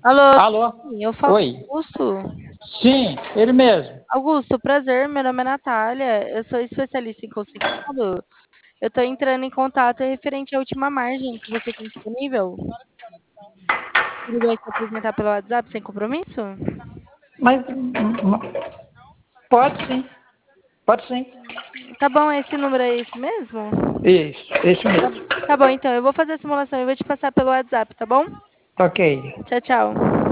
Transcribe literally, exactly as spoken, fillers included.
Alô, Alô? sim, eu falo Oi. com Augusto. Sim, ele mesmo. Augusto, prazer, meu nome é Natália, eu sou especialista em consignado. Eu tô entrando em contato referente à última margem que você tem disponível. Tudo bem se apresentar pelo WhatsApp sem compromisso? Mas hum, pode sim, pode sim. Tá bom, esse número é esse mesmo? Isso, isso Tá, mesmo. tá bom, então, eu vou fazer a simulação e vou te passar pelo WhatsApp, tá bom? Ok. Tchau, tchau.